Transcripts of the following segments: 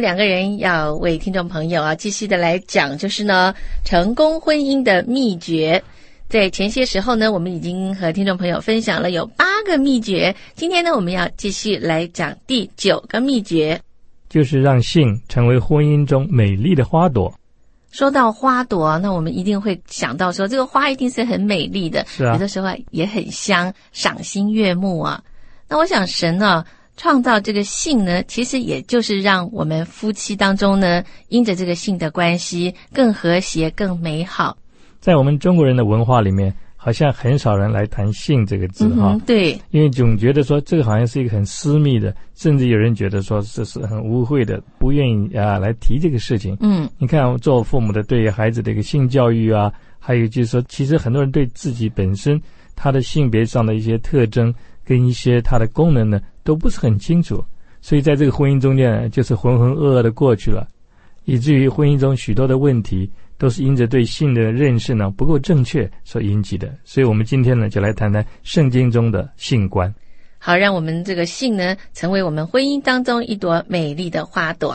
两个人要为听众朋友继续的来讲，就是呢成功婚姻的秘诀。在前些时候呢，我们已经和听众朋友分享了有8个秘诀，今天呢我们要继续来讲第9个秘诀， 就是让性成为婚姻中美丽的花朵。 说到花朵，那我们一定会想到说这个花一定是很美丽的， 是啊， 有的时候也很香，赏心悦目啊。那我想神呢创造这个性呢，其实也就是让我们夫妻当中呢，因着这个性的关系更和谐更美好。 在我们中国人的文化里面，好像很少人来谈性这个字对， 因为总觉得说这个好像是一个很私密的，甚至有人觉得说这是很污秽的，不愿意来提这个事情。你看做父母的对孩子的一个性教育还有就是说其实很多人对自己本身他的性别上的一些特征跟一些他的功能呢都不是很清楚，所以在这个婚姻中间就是浑浑噩噩的过去了，以至于婚姻中许多的问题都是因着对性的认识呢不够正确所引起的。所以我们今天呢就来谈谈圣经中的性观， 好让我们这个性呢成为我们婚姻当中一朵美丽的花朵。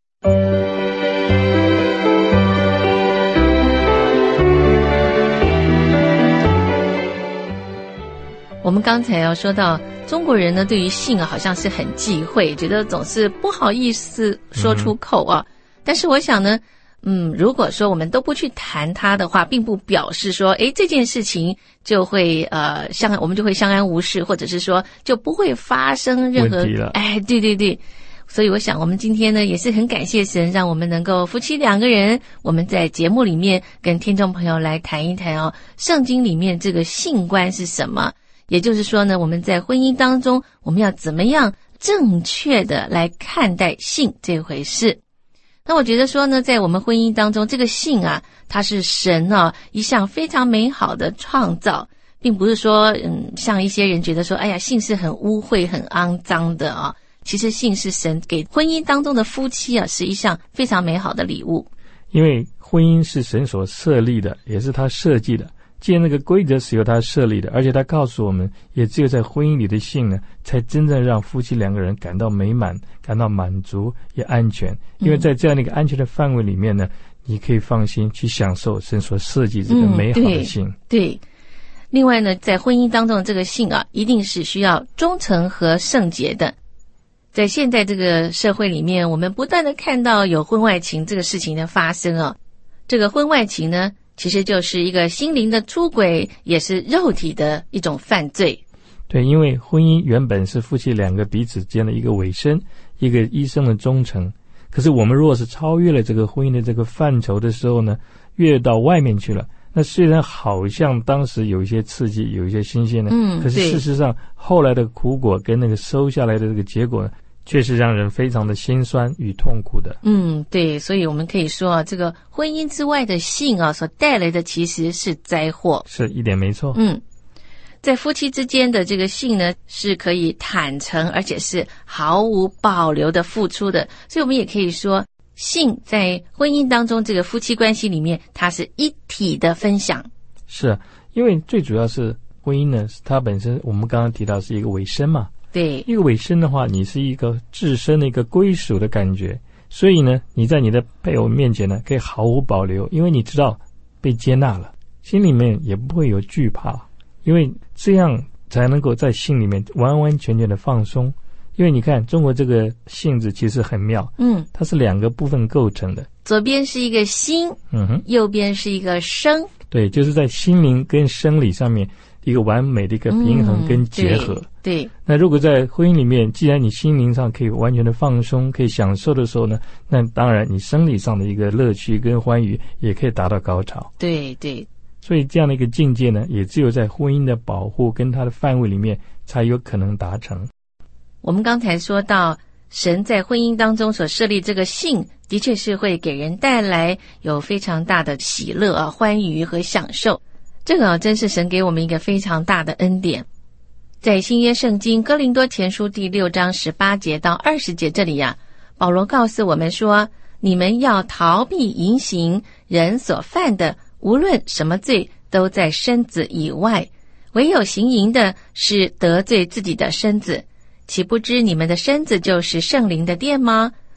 我们刚才说到中国人呢对于性好像是很忌讳，觉得总是不好意思说出口但是我想呢如果说我们都不去谈它的话，并不表示说这件事情就会我们就会相安无事，或者是说就不会发生任何问题了。 对，所以我想我们今天呢也是很感谢神，让我们能够夫妻2个人，我们在节目里面跟听众朋友来谈一谈圣经里面这个性观是什么，也就是说呢我们在婚姻当中我们要怎么样正确的来看待性这回事。那我觉得说呢，在我们婚姻当中，这个性它是神一项非常美好的创造，并不是说像一些人觉得说性是很污秽很肮脏的其实性是神给婚姻当中的夫妻是一项非常美好的礼物。 因为婚姻是神所设立的，也是他设计的，既然那个规则是由他设立的，而且他告诉我们也只有在婚姻里的性呢才真正让夫妻2个人感到美满，感到满足也安全。因为在这样的一个安全的范围里面呢你可以放心去享受神所设计这个美好的性。 对，另外呢在婚姻当中的这个性一定是需要忠诚和圣洁的。在现在这个社会里面，我们不断的看到有婚外情这个事情的发生这个婚外情呢其实就是一个心灵的出轨，也是肉体的一种犯罪。 对，因为婚姻原本是夫妻2个彼此间的一个委身，一个一生的忠诚。可是我们如果是超越了这个婚姻的这个范畴的时候呢，越到外面去了，那虽然好像当时有一些刺激有一些新鲜的可是事实上后来的苦果跟那个收下来的这个结果呢却是让人非常的心酸与痛苦的。 对，所以我们可以说这个婚姻之外的性所带来的其实是灾祸。 是一点没错。 在夫妻之间的这个性呢是可以坦诚而且是毫无保留的付出的，所以我们也可以说性在婚姻当中这个夫妻关系里面它是一体的分享。 是因为最主要是婚姻呢它本身我们刚刚提到是一个委身嘛， 对， 一个委身的话你是一个至深的一个归属的感觉，所以呢你在你的配偶面前呢可以毫无保留，因为你知道被接纳了，心里面也不会有惧怕，因为这样才能够在性里面完完全全的放松。因为你看中国这个性质其实很妙，它是2个部分构成的， 左边是一个心，右边是一个生。 对，就是在心灵跟生理上面一个完美的一个平衡跟结合。 对， 那如果在婚姻里面既然你心灵上可以完全的放松可以享受的时候呢，那当然你生理上的一个乐趣跟欢愉也可以达到高潮。 对， 所以这样的一个境界呢也只有在婚姻的保护跟它的范围里面才有可能达成。 我们刚才说到神在婚姻当中所设立这个性的确是会给人带来有非常大的喜乐欢愉和享受，这个真是神给我们一个非常大的恩典。在新约圣经哥林多前书第6章18节到20节这里保罗告诉我们说，你们要逃避淫行，人所犯的无论什么罪都在身子以外，唯有行淫的是得罪自己的身子。岂不知你们的身子就是圣灵的殿吗？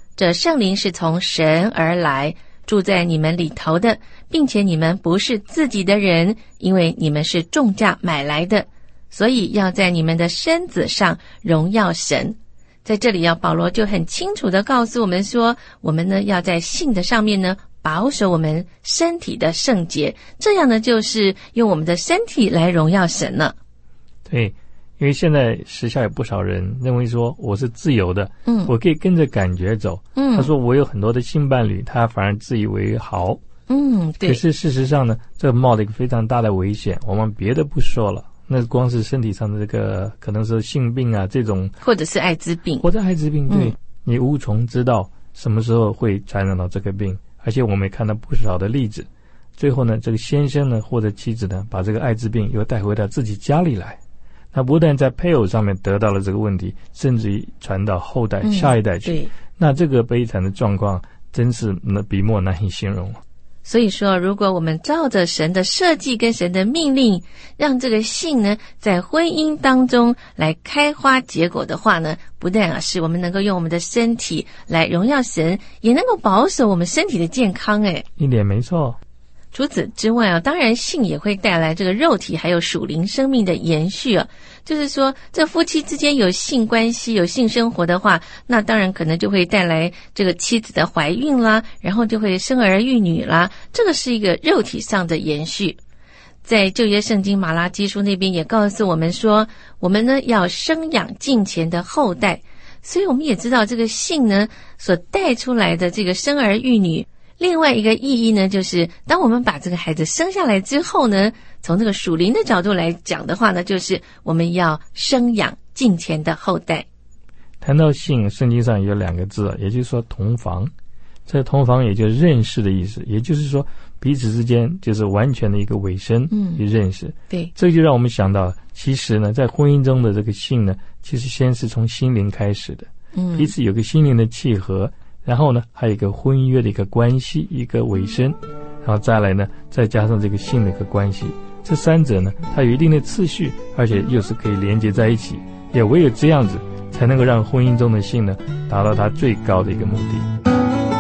这圣灵是从神而来，住在你们里头的，并且你们不是自己的人，因为你们是重价买来的，所以要在你们的身子上荣耀神。在这里保罗就很清楚地告诉我们说，我们呢要在信的上面呢保守我们身体的圣洁，这样呢就是用我们的身体来荣耀神了。 对，因为现在时下有不少人认为说我是自由的，我可以跟着感觉走。他说我有很多的性伴侣，他反而自以为好。对。可是事实上呢，这冒了一个非常大的危险。我们别的不说了，那光是身体上的这个可能是性病啊，这种或者是艾滋病， 对，你无从知道什么时候会传染到这个病。而且我们也看到不少的例子，最后呢，这个先生呢或者妻子呢，把这个艾滋病又带回到自己家里来。那不但在配偶上面得到了这个问题，甚至于传到后代、下一代去。那这个悲惨的状况真是笔墨难以形容。 所以说，如果我们照着神的设计跟神的命令，让这个性呢在婚姻当中来开花结果的话呢，不但是我们能够用我们的身体来荣耀神，也能够保守我们身体的健康。 一点没错。 除此之外当然性也会带来这个肉体还有属灵生命的延续就是说这夫妻之间有性关系有性生活的话，那当然可能就会带来这个妻子的怀孕啦，然后就会生儿育女啦，这个是一个肉体上的延续。在旧约圣经马拉基书那边也告诉我们说，我们呢要生养敬虔的后代，所以我们也知道这个性呢所带出来的这个生儿育女，另外一个意义呢，就是当我们把这个孩子生下来之后呢，从这个属灵的角度来讲的话呢，就是我们要生养敬虔的后代。 谈到性，圣经上有2个字，也就是说同房。这同房也就是认识的意思，也就是说彼此之间就是完全的一个委身，认识。 对， 这就让我们想到，其实呢，在婚姻中的这个性呢，其实先是从心灵开始的，彼此有个心灵的契合。然后呢，还有一个婚约的一个关系，一个委身，然后再来呢，再加上这个性的一个关系，这3者呢，它有一定的次序，而且又是可以连接在一起。也唯有这样子，才能够让婚姻中的性呢，达到它最高的一个目的。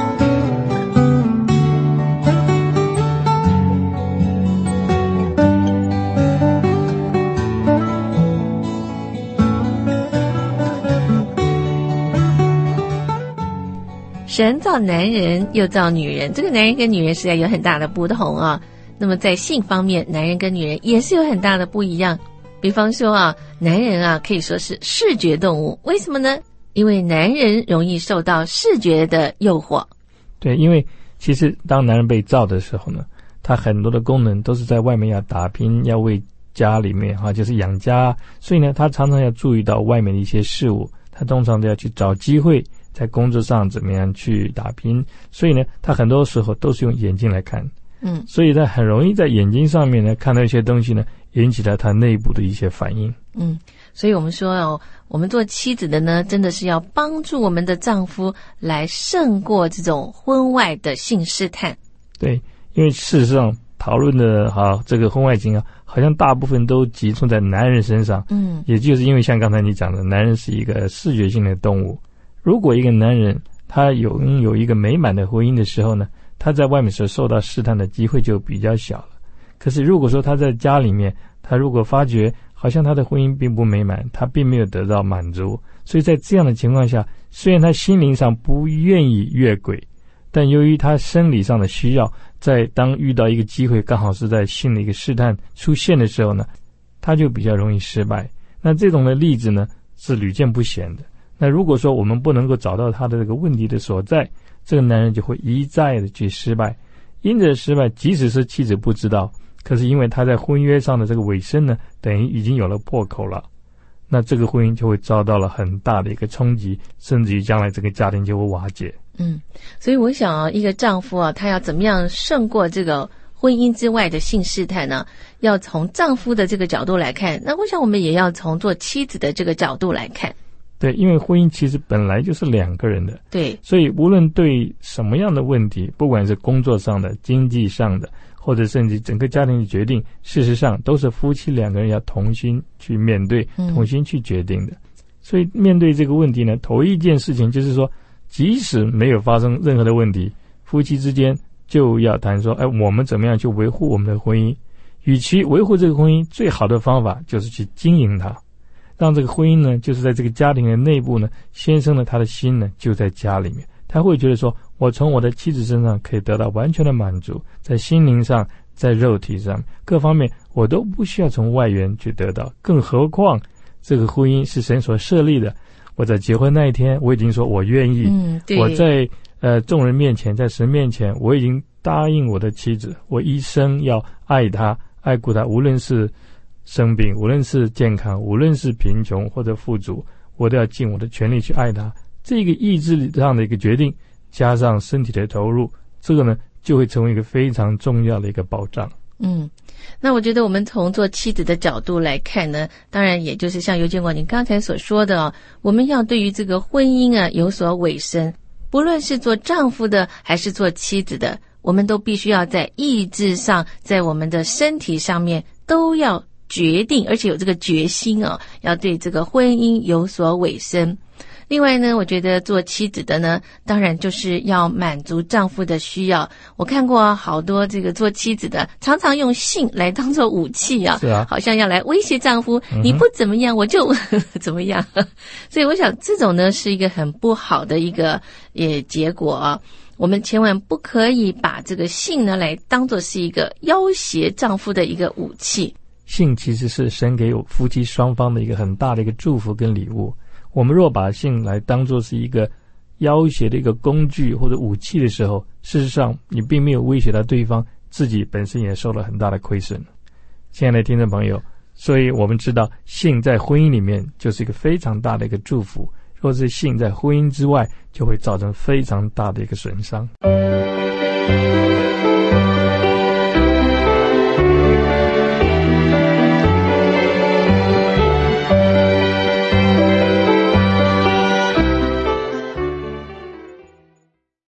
神造男人又造女人，这个男人跟女人实在有很大的不同那么在性方面，男人跟女人也是有很大的不一样。比方说男人可以说是视觉动物，为什么呢？因为男人容易受到视觉的诱惑。 对，因为其实当男人被造的时候呢，他很多的功能都是在外面要打拼，要为家里面就是养家，所以呢，他常常要注意到外面的一些事物，他通常都要去找机会在工作上怎么样去打拼，所以呢，他很多时候都是用眼睛来看，所以他很容易在眼睛上面呢看到一些东西呢，引起了他内部的一些反应。 所以我们说我们做妻子的呢，真的是要帮助我们的丈夫来胜过这种婚外的性试探。 对，因为事实上讨论的这个婚外情好像大部分都集中在男人身上。也就是因为像刚才你讲的，男人是一个视觉性的动物。如果一个男人他拥有一个美满的婚姻的时候呢，他在外面所受到试探的机会就比较小了。可是如果说他在家里面，他如果发觉好像他的婚姻并不美满，他并没有得到满足，所以在这样的情况下，虽然他心灵上不愿意越轨，但由于他生理上的需要，在当遇到一个机会刚好是在性的一个试探出现的时候呢，他就比较容易失败。那这种的例子呢是屡见不鲜的。那如果说我们不能够找到他的这个问题的所在，这个男人就会一再的去失败。因着失败，即使是妻子不知道，可是因为他在婚约上的这个委身呢，等于已经有了破口了，那这个婚姻就会遭到了很大的一个冲击，甚至于将来这个家庭就会瓦解。 所以我想一个丈夫他要怎么样胜过这个婚姻之外的性试探呢？要从丈夫的这个角度来看，那我想我们也要从做妻子的这个角度来看。 对，因为婚姻其实本来就是2个人的， 对， 所以无论对什么样的问题，不管是工作上的、经济上的，或者甚至整个家庭的决定，事实上都是夫妻2个人要同心去面对，同心去决定的。所以面对这个问题呢，头一件事情就是说， 即使没有发生任何的问题，夫妻之间就要谈说，我们怎么样去维护我们的婚姻。与其维护这个婚姻，最好的方法就是去经营它，让这个婚姻呢，就是在这个家庭的内部呢，先生呢，他的心呢就在家里面，他会觉得说，我从我的妻子身上可以得到完全的满足，在心灵上，在肉体上，各方面我都不需要从外缘去得到。更何况这个婚姻是神所设立的，我在结婚那一天，我已经说我愿意，我在众人面前，在神面前，我已经答应我的妻子，我一生要爱她，爱顾她，无论是生病，无论是健康，无论是贫穷或者富足，我都要尽我的全力去爱她。这个意志上的一个决定，加上身体的投入，这个呢就会成为一个非常重要的一个保障。 那我觉得我们从做妻子的角度来看呢，当然也就是像尤建国您刚才所说的我们要对于这个婚姻啊有所委身，不论是做丈夫的还是做妻子的，我们都必须要在意志上，在我们的身体上面都要决定，而且有这个决心要对这个婚姻有所委身。另外呢，我觉得做妻子的呢，当然就是要满足丈夫的需要。我看过好多这个做妻子的常常用性来当做武器是啊， 好像要来威胁丈夫，你不怎么样我就怎么样。所以我想这种呢是一个很不好的一个结果我们千万不可以把这个性呢来当作是一个要挟丈夫的一个武器。 性其实是神给夫妻双方的一个很大的一个祝福跟礼物。我们若把性来当作是一个要挟的一个工具或者武器的时候，事实上你并没有威胁到对方，自己本身也受了很大的亏损。亲爱的听众朋友，所以我们知道性在婚姻里面就是一个非常大的一个祝福，若是性在婚姻之外，就会造成非常大的一个损伤。